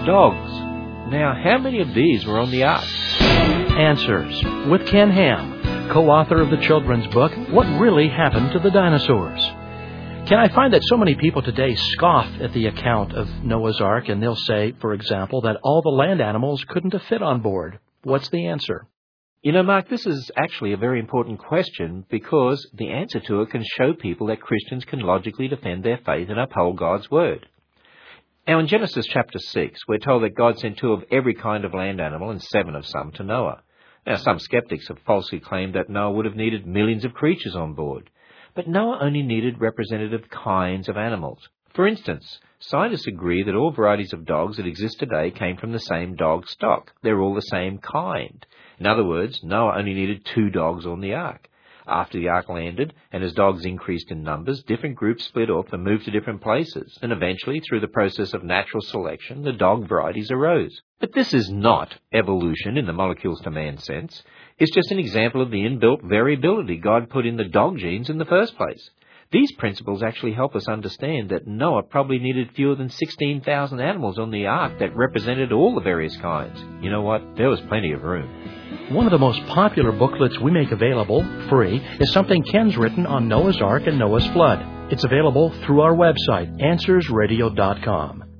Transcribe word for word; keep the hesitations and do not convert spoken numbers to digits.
dogs. Now, how many of these were on the ark? Answers with Ken Ham, co-author of the children's book, What Really Happened to the Dinosaurs. Ken, I find that so many people today scoff at the account of Noah's Ark, and they'll say, for example, that all the land animals couldn't have fit on board. What's the answer? You know, Mark, this is actually a very important question because the answer to it can show people that Christians can logically defend their faith and uphold God's word. Now, in Genesis chapter six, we're told that God sent two of every kind of land animal and seven of some to Noah. Now, some skeptics have falsely claimed that Noah would have needed millions of creatures on board. But Noah only needed representative kinds of animals. For instance, scientists agree that all varieties of dogs that exist today came from the same dog stock. They're all the same kind. In other words, Noah only needed two dogs on the ark. After the ark landed, and as dogs increased in numbers, different groups split off and moved to different places, and eventually, through the process of natural selection, the dog varieties arose. But this is not evolution in the molecules to man sense. It's just an example of the inbuilt variability God put in the dog genes in the first place. These principles actually help us understand that Noah probably needed fewer than sixteen thousand animals on the ark that represented all the various kinds. You know what? There was plenty of room. One of the most popular booklets we make available, free, is something Ken's written on Noah's Ark and Noah's Flood. It's available through our website, answers radio dot com.